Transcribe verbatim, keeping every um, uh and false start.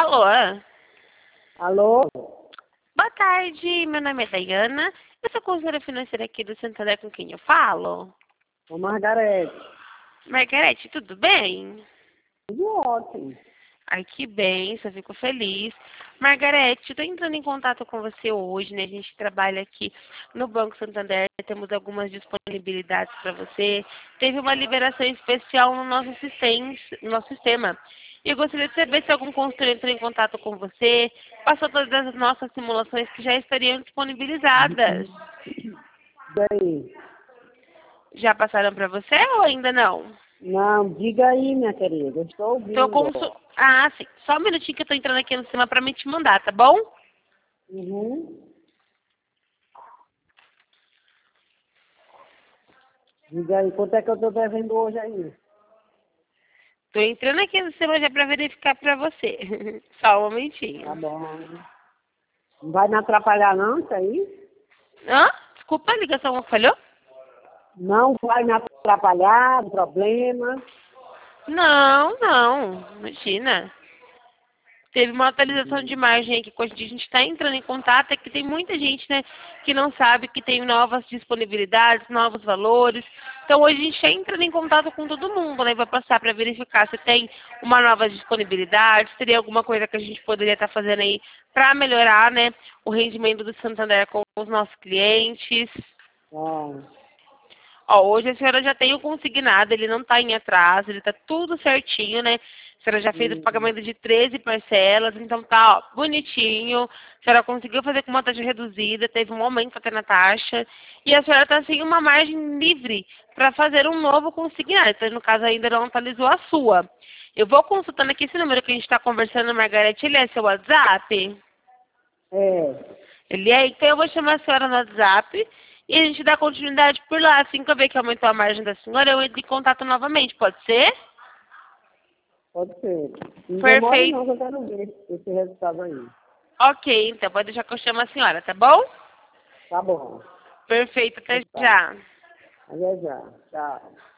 Alô? Alô? Boa tarde, meu nome é Dayana. Eu sou consultora financeira aqui do Santander, com quem eu falo? Ô, Margarete. Margarete, tudo bem? Tudo ótimo. Ai, que bem, só fico feliz. Margarete, eu tô entrando em contato com você hoje, né? A gente trabalha aqui no Banco Santander, temos algumas disponibilidades para você. Teve uma liberação especial no nosso sistema, no nosso sistema. E eu gostaria de saber se algum consultor entrou em contato com você, passou todas as nossas simulações que já estariam disponibilizadas. Daí? Já passaram para você ou ainda não? Não, diga aí, minha querida. Eu estou Tô ouvindo. com... Ah, sim. Só um minutinho que eu tô entrando aqui no sistema para me te mandar, tá bom? Uhum. Diga aí, quanto é que eu estou devendo hoje aí? Tô entrando aqui no sistema já para verificar para você. Só um momentinho. Tá bom. Não vai me atrapalhar não, isso aí? Hã? Desculpa, a ligação falhou? Não vai me atrapalhar, um problema. Não, não. Imagina. Teve uma atualização de margem aqui, quando a gente está entrando em contato, é que tem muita gente, né, que não sabe que tem novas disponibilidades, novos valores. Então hoje a gente está entrando em contato com todo mundo, né, vai passar para verificar se tem uma nova disponibilidade, se teria alguma coisa que a gente poderia estar fazendo aí para melhorar, né, o rendimento do Santander com os nossos clientes. Ah, Ó, hoje a senhora já tem o consignado, ele não está em atraso, ele está tudo certinho, né? A senhora já fez o hum, pagamento de treze parcelas, então tá, ó, bonitinho. A senhora conseguiu fazer com uma taxa reduzida, teve um aumento até na taxa. E a senhora está sem uma margem livre para fazer um novo consignado. Então, no caso, ainda não atualizou a sua. Eu vou consultando aqui esse número que a gente está conversando, Margarete, ele é seu WhatsApp? é. Ele é, então eu vou chamar a senhora no WhatsApp e a gente dá continuidade por lá. Assim que eu ver que aumentou a margem da senhora, eu entro em contato novamente, pode ser? Pode ser. Não demore Perfeito. não, que eu quero ver esse resultado aí. Ok, então pode deixar que eu chamo a senhora, tá bom? Tá bom. Perfeito, até Tá. já. Até já. Tchau.